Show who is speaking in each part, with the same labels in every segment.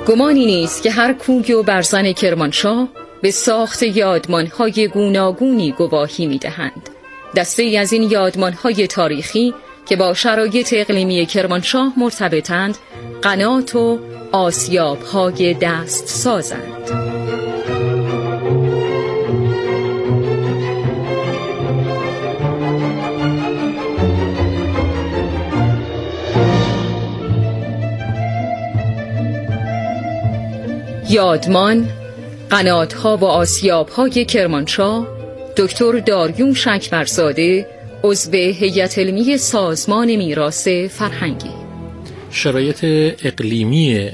Speaker 1: گمانی نیست که هر کوی و برزن کرمانشاه به ساخت یادمان‌های گوناگونی گواهی می‌دهند. دسته‌ای از این یادمان‌های تاریخی که با شرایط اقلیمی کرمانشاه مرتبطند، قنات و آسیاب‌های دست سازند. یادمان، قنات‌ها و آسیاب‌های کرمانشاه، دکتر داریوش شکبرزاده، عضو هیئت علمی سازمان میراث فرهنگی.
Speaker 2: شرایط اقلیمی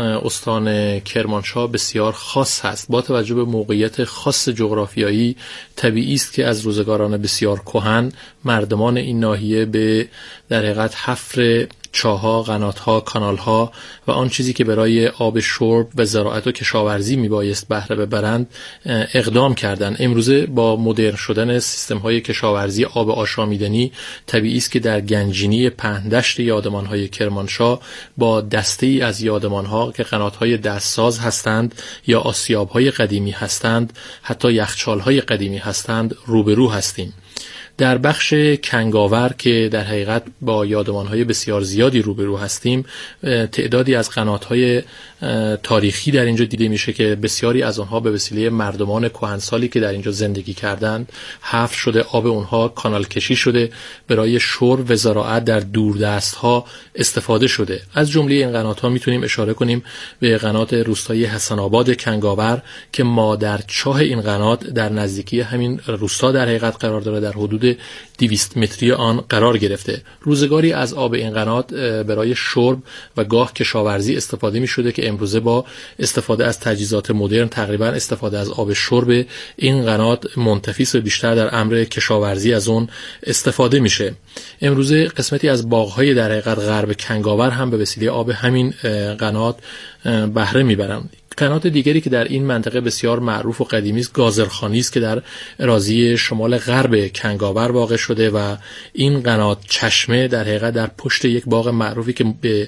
Speaker 2: استان کرمانشاه بسیار خاص هست. با توجه به موقعیت خاص جغرافیایی، طبیعی است که از روزگاران بسیار کهن مردمان این ناحیه به در حقیقت حفر چاه‌ها، قنات‌ها، کانال‌ها و آن چیزی که برای آب شرب و زراعت و کشاورزی میبایست بهره ببرند اقدام کردند. امروزه با مدرن شدن سیستم‌های کشاورزی آب آشامیدنی، طبیعی است که در گنجینی پهندشت یادمان‌های کرمانشاه با دسته‌ای از یادمان‌ها که قنات‌های دستساز هستند یا آسیاب‌های قدیمی هستند، حتی یخچال‌های قدیمی هستند، روبرو هستیم. در بخش کنگاور که در حقیقت با یادمان‌های بسیار زیادی روبرو هستیم، تعدادی از قنات‌های تاریخی در اینجا دیده میشه که بسیاری از آنها به وسیله مردمان کهنسالی که در اینجا زندگی کردند حفر شده، آب اونها کانال کشی شده، برای شرب و زراعت در دوردست‌ها استفاده شده. از جمله این قنات‌ها میتونیم اشاره کنیم به قنات روستایی حسن آباد کنگاور که مادرچاه این قنات در نزدیکی همین روستا در حقیقت قرار داره، در حدود 200 متری آن قرار گرفته. روزگاری از آب این قنات برای شرب و گاه کشاورزی استفاده می شده که امروزه با استفاده از تجهیزات مدرن تقریبا استفاده از آب شرب این قنات منتفی است و بیشتر در امر کشاورزی از اون استفاده میشه. امروزه قسمتی از باغ‌های در حقیقت غرب کنگاور هم به وسیله آب همین قنات بهره میبرند. قنات دیگری که در این منطقه بسیار معروف و قدیمی است گازرخانی است که در اراضی شمال غرب کنگاور واقع شده و این قنات چشمه در حقیقت در پشت یک باغ معروفی که به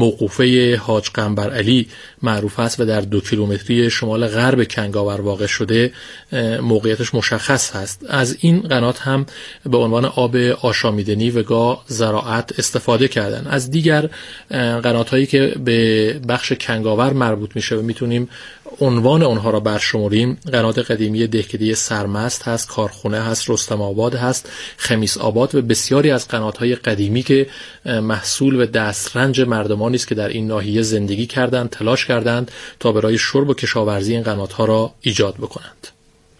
Speaker 2: موقوفه حاج قنبر علی معروف است و در 2 کیلومتری شمال غرب کنگاور واقع شده موقعیتش مشخص هست. از این قنات هم به عنوان آب آشامیدنی و گاه زراعت استفاده کردن. از دیگر قنات‌هایی که به بخش کنگاور مربوط میشه و میتونیم عنوان اونها را برشماریم، قنات قدیمی دهکده سرمست هست، کارخونه هست، رستم آباد هست، خمیس آباد و بسیاری از قنات‌های قدیمی که محصول و دسترنج مردمانی است که در این ناحیه زندگی کردند، تلاش کردند تا برای شرب و کشاورزی این قنات‌ها را ایجاد بکنند.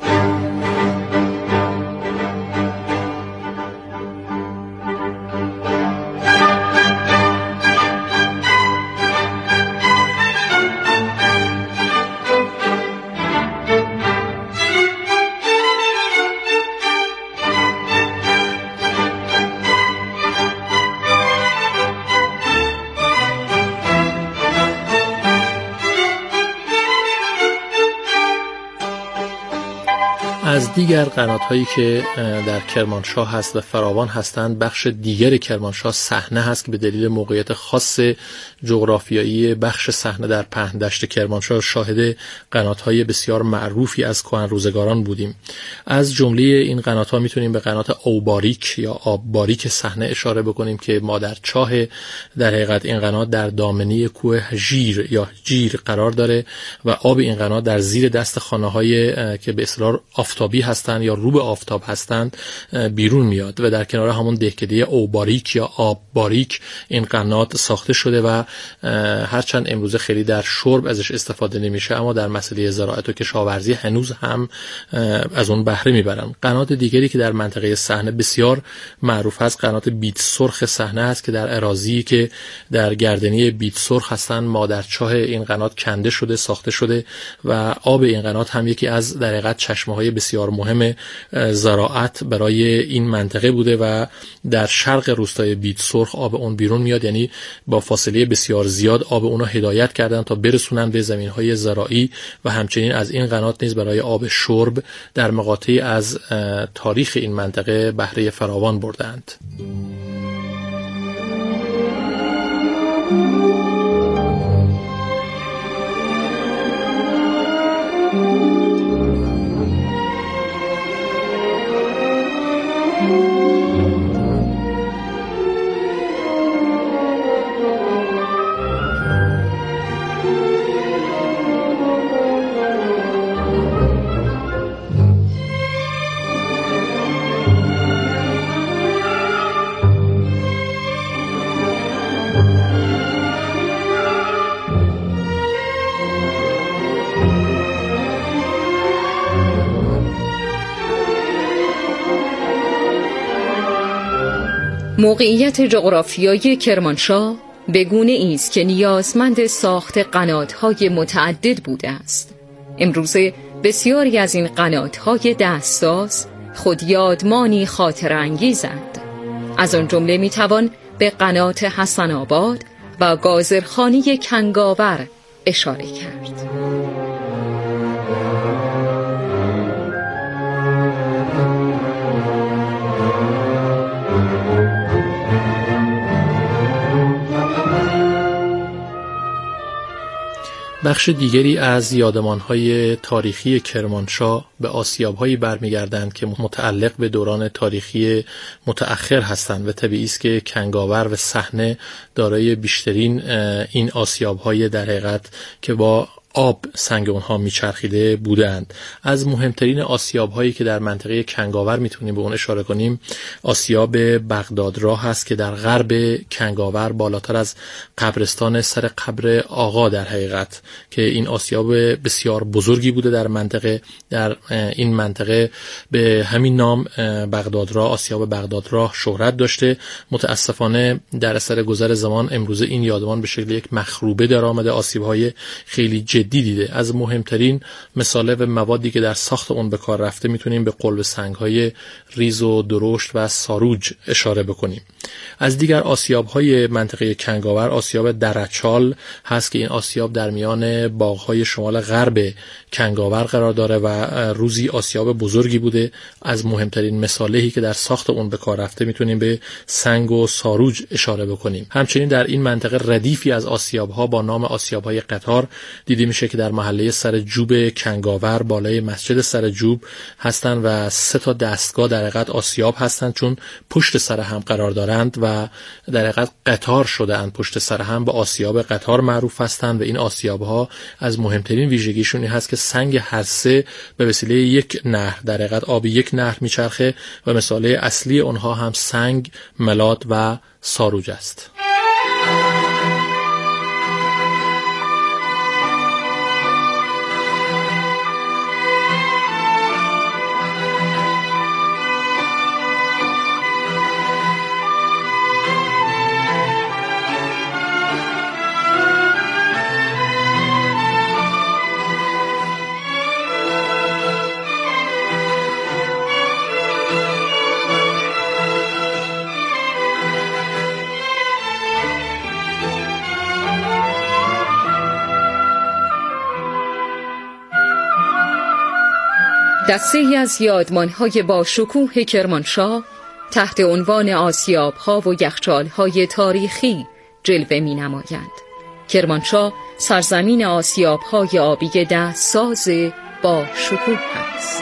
Speaker 2: از دیگر قنات‌هایی که در کرمانشاه هست و فراوان هستند، بخش دیگر کرمانشاه صحنه هست که به دلیل موقعیت خاص جغرافیایی بخش صحنه در پهندشت کرمانشاه شاهد قنات‌های بسیار معروفی از کهن روزگاران بودیم. از جمله این قنات‌ها میتونیم به قنات اوباریک یا آبباریک صحنه اشاره بکنیم که مادرچاه در حقیقت این قنات در دامنه کوه ژیر یا جیر قرار داره و آب این قنات در زیر دست خانه‌های که به اصطلاح آفتابی هستند یا رو به آفتاب هستند بیرون میاد و در کنار همون دهکده اوباریک یا آب باریک این قنات ساخته شده و هرچند امروزه خیلی در شرب ازش استفاده نمیشه، اما در مسئله زراعت و کشاورزی هنوز هم از اون بهره میبرن. قنات دیگری که در منطقه صحنه بسیار معروف است قنات بیت سرخ صحنه است که در اراضی که در گردنی بیت سرخ هستن مادرچاه این قنات کنده شده، ساخته شده و آب این قنات هم یکی از در حقیقت چشمه‌های بسیار مهم زراعت برای این منطقه بوده و در شرق روستای بیت سرخ آب اون بیرون میاد، یعنی با فاصله بسیار زیاد آب اون رو هدایت کردن تا برسونن به زمین‌های زراعی و همچنین از این قنات نیز برای آب شرب در مقاطعی از تاریخ این منطقه بهره فراوان بردند.
Speaker 1: موقعیت جغرافیایی کرمانشاه به گونه است که نیازمند ساخت قنات‌های متعدد بوده است. امروزه بسیاری از این قنات‌های دستساز خود یادمانی خاطر انگیزند. از آن جمله میتوان به قنات حسن آباد و گازرخانه کنگاور اشاره کرد.
Speaker 2: بخش دیگری از یادمان‌های تاریخی کرمانشاه به آسیاب‌هایی برمیگردند که متعلق به دوران تاریخی متأخر هستند و طبیعی است که کنگاور و صحنه دارای بیشترین این آسیاب‌های در حقیقت که با آب سنگ اونها میچرخیده بودند. از مهمترین آسیاب‌هایی که در منطقه کنگاور میتونیم به اون اشاره کنیم آسیاب بغدادراه هست که در غرب کنگاور بالاتر از قبرستان سر قبر آقا در حقیقت که این آسیاب بسیار بزرگی بوده در این منطقه به همین نام بغدادراه، آسیاب بغدادراه شهرت داشته. متاسفانه در اثر گذر زمان امروزه این یادمان به شکل یک مخروبه در آمده، آسیب‌های خیلی جدی دیده. از مهمترین مثاله و موادی که در ساخت اون به کار رفته میتونیم به قلب سنگ‌های ریز و درشت و ساروج اشاره بکنیم. از دیگر آسیاب‌های منطقه کنگاور آسیاب درچال هست که این آسیاب در میان باغ‌های شمال غرب کنگاور قرار داره و روزی آسیاب بزرگی بوده. از مهمترین مثاله‌ای که در ساخت اون به کار رفته میتونیم به سنگ و ساروج اشاره بکنیم. همچنین در این منطقه ردیفی از آسیاب‌ها با نام آسیاب‌های قطار دیده میشه که در محله سرجوب کنگاور بالای مسجد سرجوب هستند و 3 دستگاه در حقیقت آسیاب هستند چون پشت سر هم قرار دارند و در حقیقت قطار شده اند، پشت سر هم به آسیاب قطار معروف هستند و این آسیاب ها از مهمترین ویژگیشون این هست که سنگ هر 3 به وسیله یک نهر در حقیقت آب یک نهر میچرخه و مثاله اصلی اونها هم سنگ، ملات و ساروج است.
Speaker 1: دسته‌ای از یادمان‌های با شکوه کرمانشاه تحت عنوان آسیاب‌ها و یخچال‌های تاریخی جلوه می‌نمایند. کرمانشاه سرزمین آسیاب‌های آبی دستساز با شکوه است.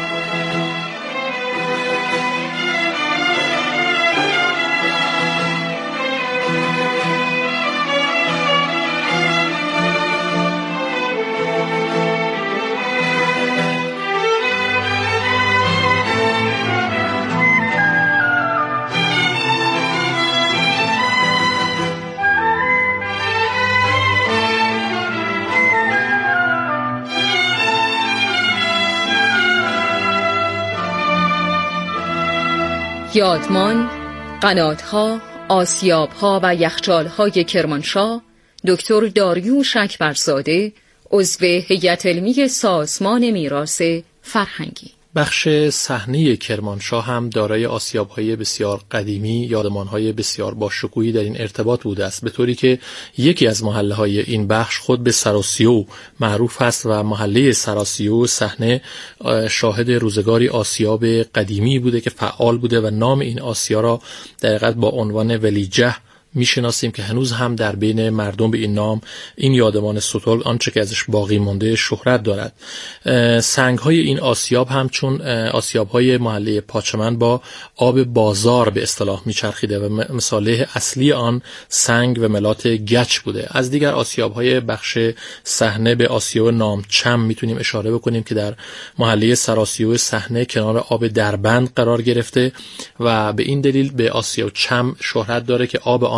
Speaker 1: یادمان، قنات‌ها، آسیاب‌ها و یخچال‌های کرمانشاه دکتر داریوش اکبرزاده، عضو هیئت علمی سازمان میراث فرهنگی.
Speaker 2: بخش صحنه کرمانشاه هم دارای آسیاب‌های بسیار قدیمی، یادمان‌های بسیار با شکوهی در این ارتباط بوده است، به طوری که یکی از محله‌های این بخش خود به سراسیو معروف است و محله سراسیو صحنه شاهد روزگاری آسیاب قدیمی بوده که فعال بوده و نام این آسیا را در حقیقت با عنوان ولیجه میشناسیم که هنوز هم در بین مردم به این نام این یادمان ستلگ آنچه که ازش باقی مانده شهرت دارد. سنگ‌های این آسیاب هم چون آسیاب‌های محله پاچمن با آب بازار به اصطلاح میچرخیده و مثاله اصلی آن سنگ و ملات گچ بوده. از دیگر آسیاب‌های بخش صحنه به آسیاب نامچم میتونیم اشاره بکنیم که در محله سراسیو صحنه کنار آب دربند قرار گرفته و به این دلیل به آسیاب چم شهرت داره که آب آن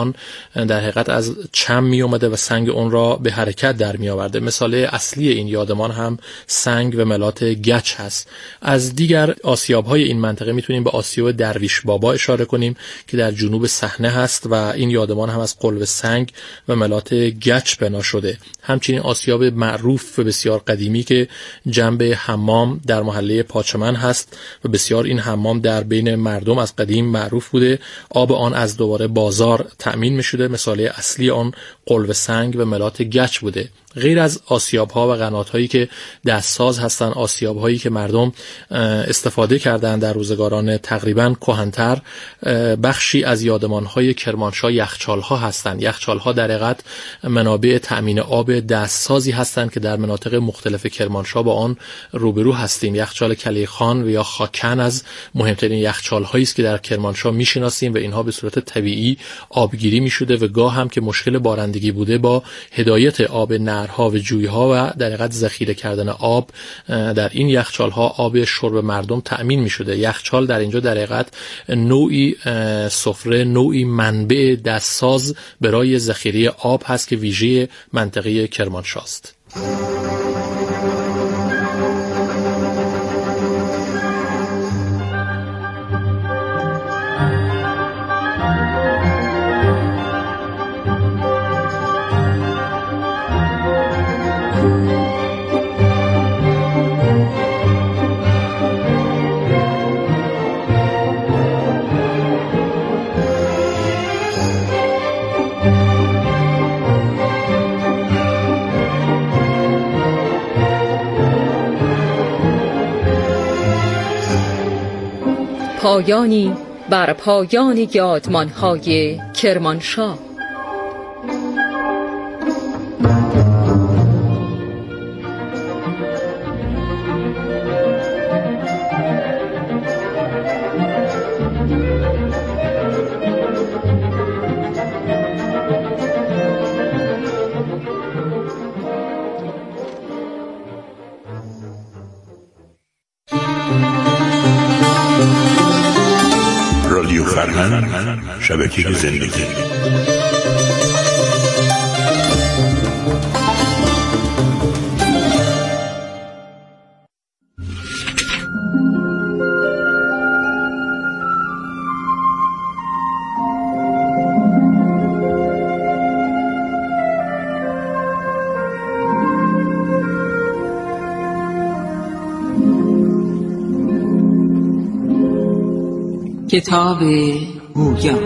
Speaker 2: یادمان در حقیقت از چم می اومده و سنگ اون را به حرکت در می آورده. مثال اصلی این یادمان هم سنگ و ملات گچ هست. از دیگر آسیاب‌های این منطقه میتونیم به آسیاب درویش بابا اشاره کنیم که در جنوب صحنه هست و این یادمان هم از قلب سنگ و ملات گچ بنا شده. همچنین آسیاب معروف و بسیار قدیمی که جنب حمام در محله پاچمن هست و بسیار این حمام در بین مردم از قدیم معروف بوده. آب آن از دوباره بازار تأمین می شده. مثال اصلی آن قلب سنگ و ملات گچ بوده. غیر از آسیاب‌ها و قنات‌هایی که دستساز هستند، آسیاب‌هایی که مردم استفاده کردند در روزگاران تقریباً کهن‌تر، بخشی از یادمان‌های کرمانشاه یخچال‌ها هستند. یخچال‌ها در حقیقت منابع تأمین آب دستسازی هستند که در مناطق مختلف کرمانشاه با آن روبرو هستیم. یخچال کلیخان و یا خاکن از مهمترین یخچال‌هایی است که در کرمانشاه می‌شناسیم و اینها به صورت طبیعی آبگیری می‌شده و گاه هم که مشکل بارندگی بوده با هدایت آب نهرها و جویها و در حقیقت ذخیره کردن آب در این یخچال‌ها آب شرب مردم تأمین می‌شده. یخچال در اینجا در حقیقت نوعی سفره، نوعی منبع دستساز برای ذخیره آب هست که ویژه منطقه کرمانشاه است.
Speaker 1: پایانی بر پایان یادمان‌های کرمانشاه.
Speaker 3: رادیو فرهنگ، شبکه زندگی.
Speaker 4: کتاب گویا.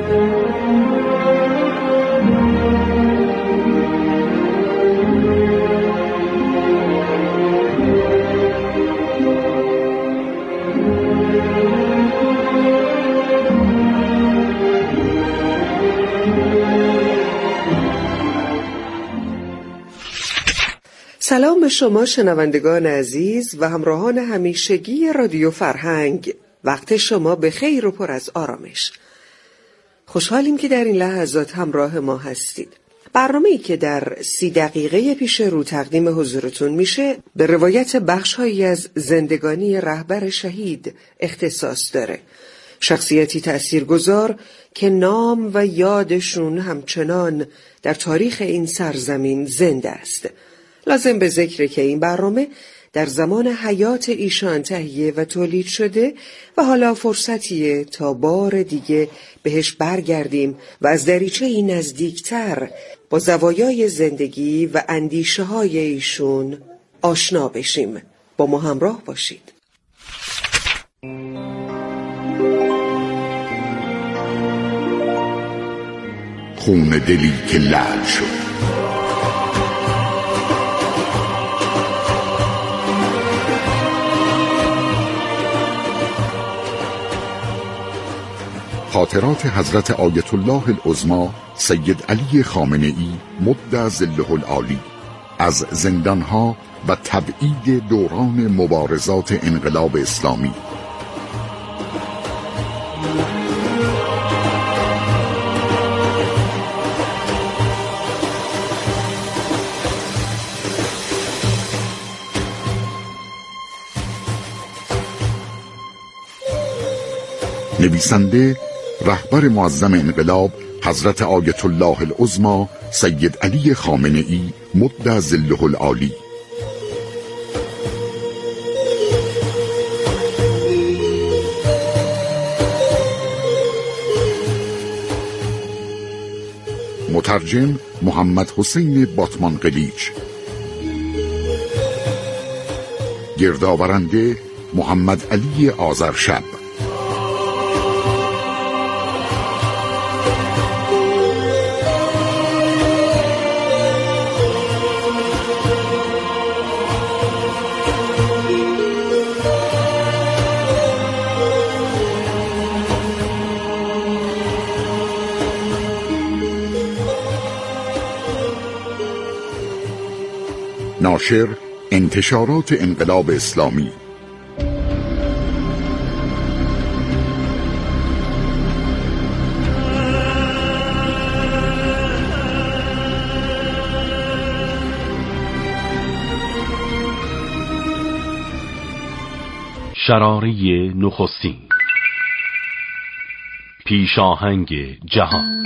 Speaker 5: سلام به شما شنوندگان عزیز و همراهان همیشگی رادیو فرهنگ. وقت شما به خیر و پر از آرامش. خوشحالیم که در این لحظات همراه ما هستید. برنامه‌ای که در 30 دقیقه پیش رو تقدیم حضورتون میشه به روایت بخش‌هایی از زندگانی رهبر شهید اختصاص داره. شخصیتی تأثیرگذار که نام و یادشون همچنان در تاریخ این سرزمین زنده است. لازم به ذکره که این برنامه در زمان حیات ایشان تهیه و تولید شده و حالا فرصتیه تا بار دیگه بهش برگردیم و از دریچه‌ای نزدیکتر با زوایای زندگی و اندیشه های ایشون آشنا بشیم. با ما همراه باشید.
Speaker 3: خون دلی که لعل شد. خاطرات حضرت آیت الله العظمی سید علی خامنه‌ای مد ظله العالی از زندانها و تبعید دوران مبارزات انقلاب اسلامی. نویسنده رهبر معظم انقلاب حضرت آیت الله العظما سید علی خامنه ای مد ظله العالی. مترجم محمد حسین باتمان قلیچ. گردآورنده محمد علی آذرشب. ناشر انتشارات انقلاب اسلامی.
Speaker 6: شراره نخستین، پیشاهنگ جهان.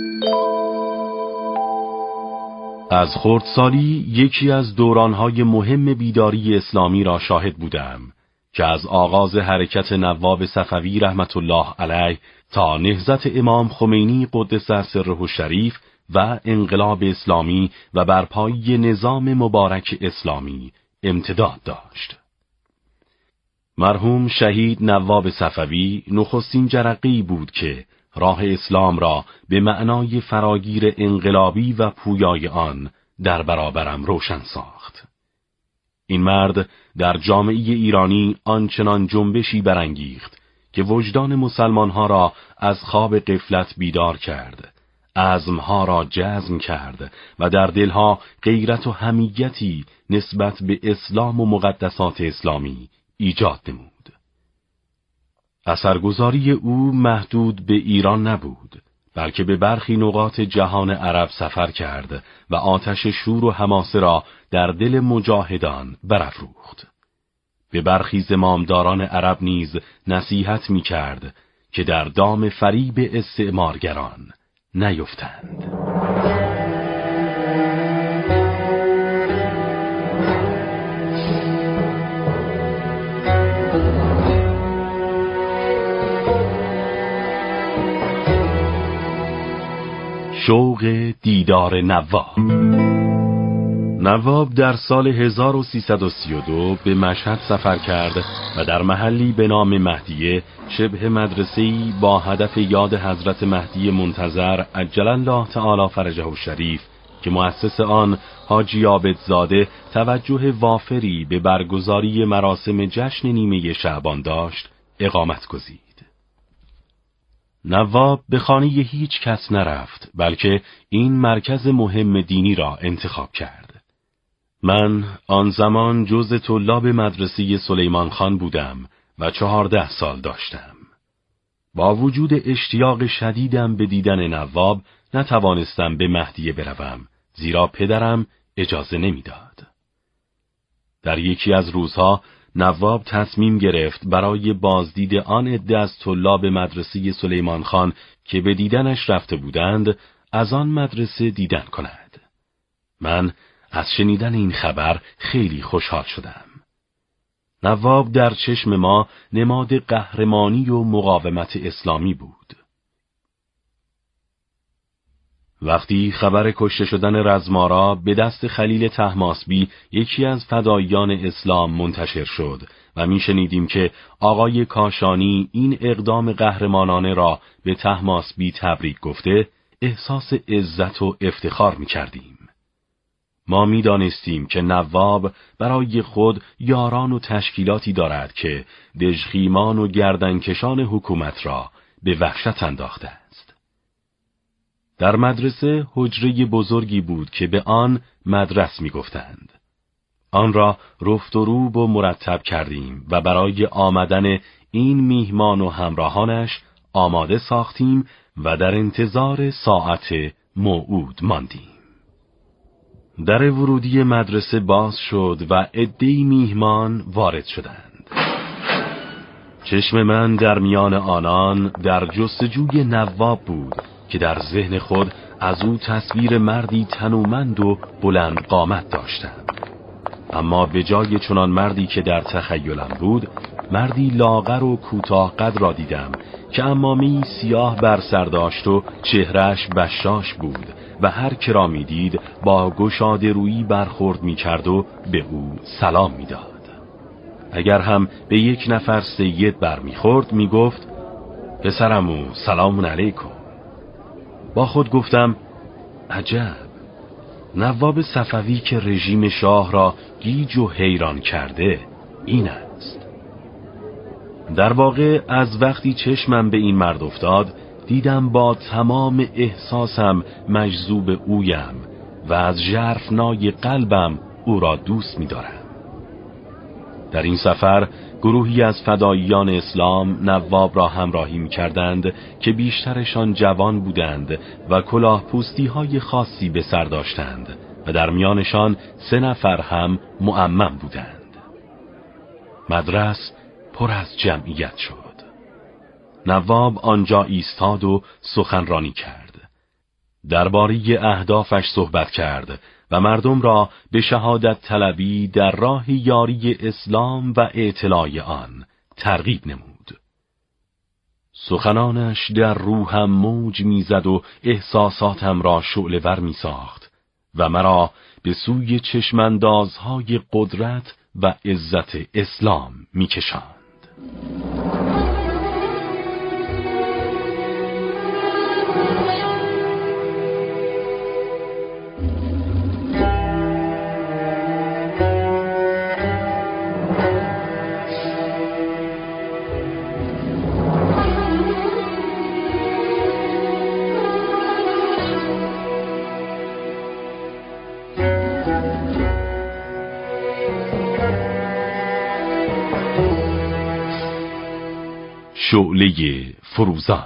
Speaker 6: از خردسالی یکی از دورانهای مهم بیداری اسلامی را شاهد بودم که از آغاز حرکت نواب صفوی رحمت الله علیه تا نهضت امام خمینی قدس سره الشریف و انقلاب اسلامی و برپایی نظام مبارک اسلامی امتداد داشت. مرحوم شهید نواب صفوی نخستین جرقه‌ای بود که راه اسلام را به معنای فراگیر انقلابی و پویای آن در برابرم روشن ساخت. این مرد در جامعه ایرانی آنچنان جنبشی برانگیخت که وجدان مسلمانها را از خواب غفلت بیدار کرد، عزمها را جزم کرد و در دلها غیرت و حمیتی نسبت به اسلام و مقدسات اسلامی ایجاد نمود. اثرگذاری او محدود به ایران نبود، بلکه به برخی نقاط جهان عرب سفر کرد و آتش شور و حماسه را در دل مجاهدان برافروخت. به برخی زمامداران عرب نیز نصیحت می کرد که در دام فریب استعمارگران نیفتند. شوق دیدار نواب در سال 1332 به مشهد سفر کرد و در محلی به نام مهدیه شبه مدرسه‌ای با هدف یاد حضرت مهدی منتظر عجل الله تعالی فرجه الشریف که مؤسس آن حاجی عابدزاده توجه وافری به برگزاری مراسم جشن نیمه شعبان داشت اقامت گزید. نواب به خانه هیچ کس نرفت، بلکه این مرکز مهم دینی را انتخاب کرد. من آن زمان جز طلاب مدرسه سلیمان خان بودم و 14 سال داشتم. با وجود اشتیاق شدیدم به دیدن نواب نتوانستم به مهدیه بروم، زیرا پدرم اجازه نمیداد. در یکی از روزها نواب تصمیم گرفت برای بازدید آن عده از طلاب مدرسه سلیمان خان که به دیدنش رفته بودند از آن مدرسه دیدن کند. من از شنیدن این خبر خیلی خوشحال شدم. نواب در چشم ما نماد قهرمانی و مقاومت اسلامی بود. وقتی خبر کشته شدن رزمارا به دست خلیل طهماسبی یکی از فداییان اسلام منتشر شد و میشنیدیم که آقای کاشانی این اقدام قهرمانانه را به طهماسبی تبریک گفته، احساس عزت و افتخار میکردیم. ما میدانستیم که نواب برای خود یاران و تشکیلاتی دارد که دژخیمان و گردنکشان حکومت را به وحشت انداخته است. در مدرسه حجره بزرگی بود که به آن مدرس میگفتند. آن را رفت و روب و مرتب کردیم و برای آمدن این میهمان و همراهانش آماده ساختیم و در انتظار ساعت موعود ماندیم. در ورودی مدرسه باز شد و عده‌ای میهمان وارد شدند. چشم من در میان آنان در جستجوی نواب بود که در ذهن خود از او تصویر مردی تنومند و بلند قامت داشتم. اما به جای چنان مردی که در تخیلم بود، مردی لاغر و کوتاه قد را دیدم که عمامه‌ای سیاه بر سر داشت و چهرهش بشاش بود و هر که را می دید با گشاده رویی برخورد می کرد و به او سلام می داد. اگر هم به یک نفر سید برمیخورد می گفت پسرمو سلام علیکم. با خود گفتم عجب، نواب صفوی که رژیم شاه را گیج و حیران کرده این است. در واقع از وقتی چشمم به این مرد افتاد دیدم با تمام احساسم مجذوب اویم و از ژرفنای قلبم او را دوست می دارم. در این سفر گروهی از فداییان اسلام نواب را همراهی می کردند که بیشترشان جوان بودند و کلاه پوستی های خاصی به سر داشتند و در میانشان 3 نفر هم معمم بودند. مدرس پر از جمعیت شد. نواب آنجا ایستاد و سخنرانی کرد. درباره اهدافش صحبت کرد و مردم را به شهادت طلبی در راه یاری اسلام و اطلاع آن ترغیب نمود. سخنانش در روحم موج میزد و احساساتم را شعله‌ور میساخت و مرا به سوی چشماندازهای قدرت و عزت اسلام میکشاند. شعله فروزان.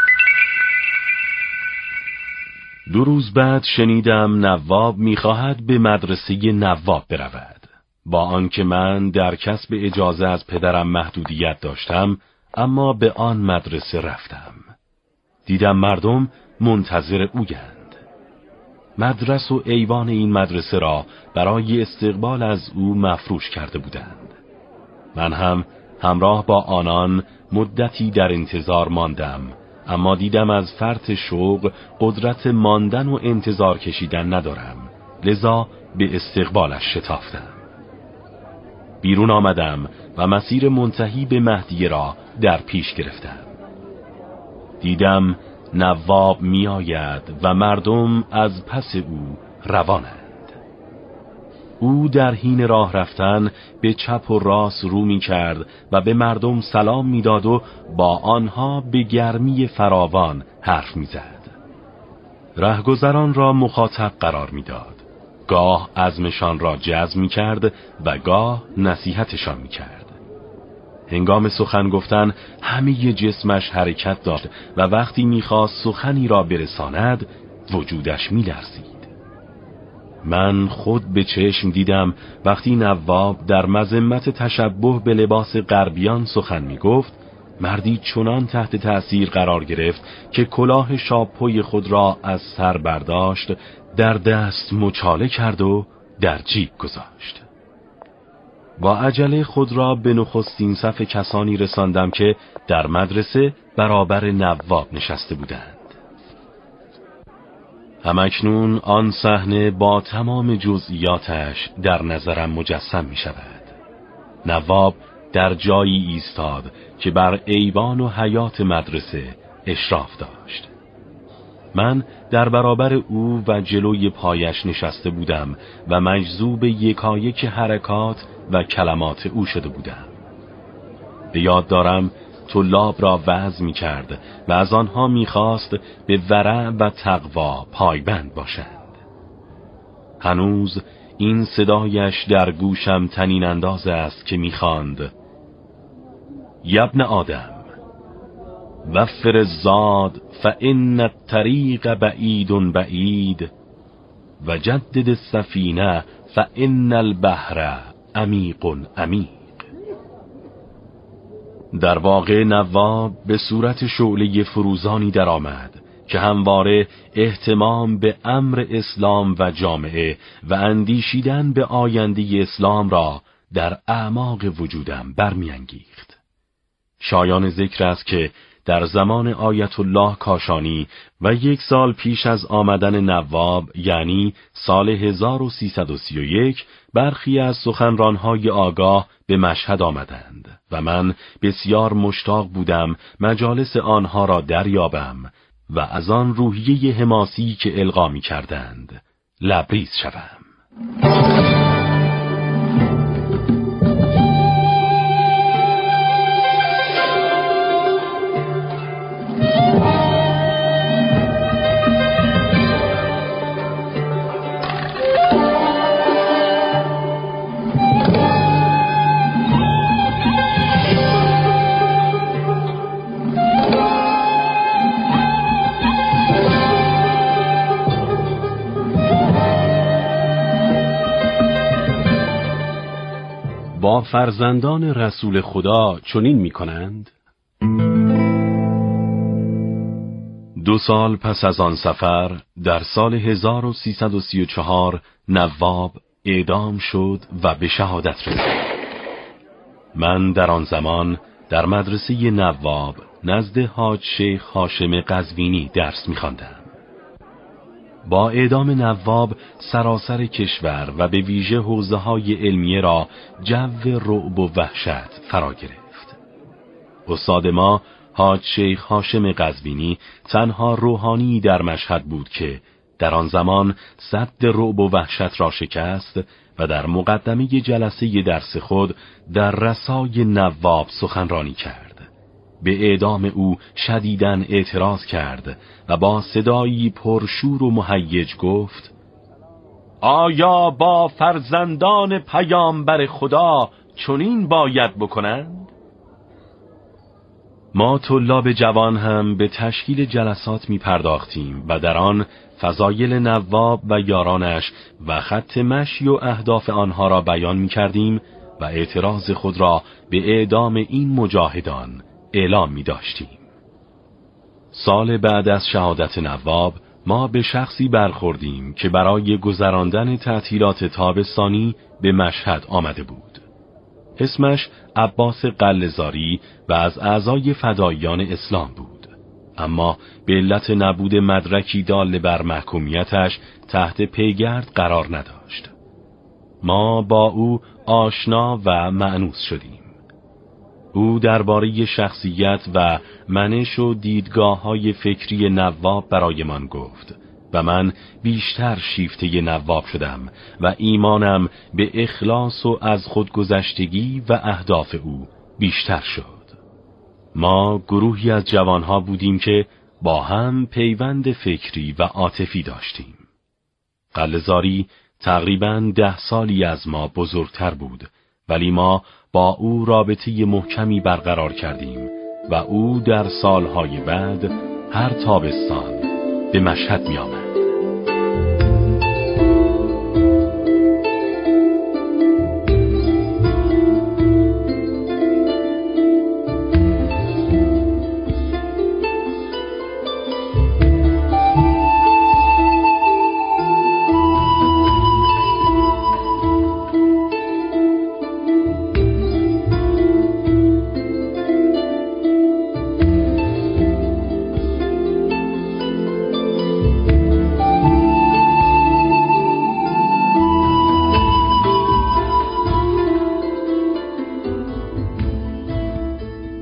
Speaker 6: 2 روز بعد شنیدم نواب می‌خواهد به مدرسه نواب برود. با آنکه من در کسب اجازه از پدرم محدودیت داشتم، اما به آن مدرسه رفتم. دیدم مردم منتظر اویند. مدرسه و ایوان این مدرسه را برای استقبال از او مفروش کرده بودند. من هم همراه با آنان مدتی در انتظار ماندم، اما دیدم از فرط شوق قدرت ماندن و انتظار کشیدن ندارم، لذا به استقبالش شتافتم. بیرون آمدم و مسیر منتهی به مهدیه را در پیش گرفتم. دیدم نواب می آید و مردم از پس او روانند. او در حین راه رفتن به چپ و راست رو می کرد و به مردم سلام می داد و با آنها به گرمی فراوان حرف می زد. رهگذران را مخاطب قرار می داد. گاه عزمشان را جذب می کرد و گاه نصیحتشان می کرد. هنگام سخن گفتن همه جسمش حرکت داشت و وقتی می خواست سخنی را برساند وجودش می لرزید. من خود به چشم دیدم وقتی نواب در مذمت تشبه به لباس غربیان سخن می گفت، مردی چنان تحت تأثیر قرار گرفت که کلاه شاپوی خود را از سر برداشت، در دست مچاله کرد و در جیب گذاشت. با عجله خود را به نخستین صف کسانی رساندم که در مدرسه برابر نواب نشسته بودند. همکنون آن صحنه با تمام جزئیاتش در نظرم مجسم می شود. نواب در جایی ایستاد که بر ایوان و حیاط مدرسه اشراف داشت. من در برابر او و جلوی پایش نشسته بودم و مجذوب یکایک حرکات و کلمات او شده بودم. به یاد دارم طلاب را وعظ می کرد و از آنها می خواست به ورع و تقوا پایبند باشند. هنوز این صدایش در گوشم طنین انداز است که می خواند: یبن آدم وفر الزاد فإن الطریق بعید بعید و جدد السفینه فإن البحر عمیق عمیق. در واقع نواب به صورت شعله فروزانی در آمد که همواره اهتمام به امر اسلام و جامعه و اندیشیدن به آینده اسلام را در اعماق وجودم برمیانگیخت. شایان ذکر است که در زمان آیت الله کاشانی و 1 سال پیش از آمدن نواب، یعنی سال 1331، برخی از سخنرانهای آگاه به مشهد آمدند و من بسیار مشتاق بودم مجالس آنها را دریابم و از آن روحیه حماسی که القا می کردند لبریز شوم. با فرزندان رسول خدا چنین می کنند؟ 2 سال پس از آن سفر در سال 1334 نواب اعدام شد و به شهادت رسید. من در آن زمان در مدرسه نواب نزد حاج شیخ هاشم قزوینی درس می خواندم. با اعدام نواب سراسر کشور و به ویژه حوزه‌های علمیه را جو رعب و وحشت فرا گرفت. استاد ما حاج شیخ هاشم قزوینی تنها روحانی در مشهد بود که در آن زمان سد رعب و وحشت را شکست و در مقدمه جلسه درس خود در رسای نواب سخنرانی کرد. به اعدام او شدیداً اعتراض کرد و با صدایی پرشور و مهیج گفت: آیا با فرزندان پیامبر خدا چنین باید بکنند؟ ما طلاب جوان هم به تشکیل جلسات می پرداختیم و در آن فضایل نواب و یارانش و خط مشی و اهداف آنها را بیان می کردیم و اعتراض خود را به اعدام این مجاهدان اعلام می داشتیم. سال بعد از شهادت نواب ما به شخصی برخوردیم که برای گذراندن تعطیلات تابستانی به مشهد آمده بود. اسمش عباس قله‌زاری و از اعضای فداییان اسلام بود، اما به علت نبود مدرکی دال بر محکومیتش تحت پیگرد قرار نداشت. ما با او آشنا و مأنوس شدیم. او درباره شخصیت و منش و دیدگاه‌های فکری نواب برایمان گفت و من بیشتر شیفته نواب شدم و ایمانم به اخلاص و از خودگذشتگی و اهداف او بیشتر شد. ما گروهی از جوانها بودیم که با هم پیوند فکری و عاطفی داشتیم. قله‌زاری تقریباً 10 سالی از ما بزرگتر بود، ولی ما با او رابطه محکمی برقرار کردیم و او در سالهای بعد هر تابستان به مشهد می آمد.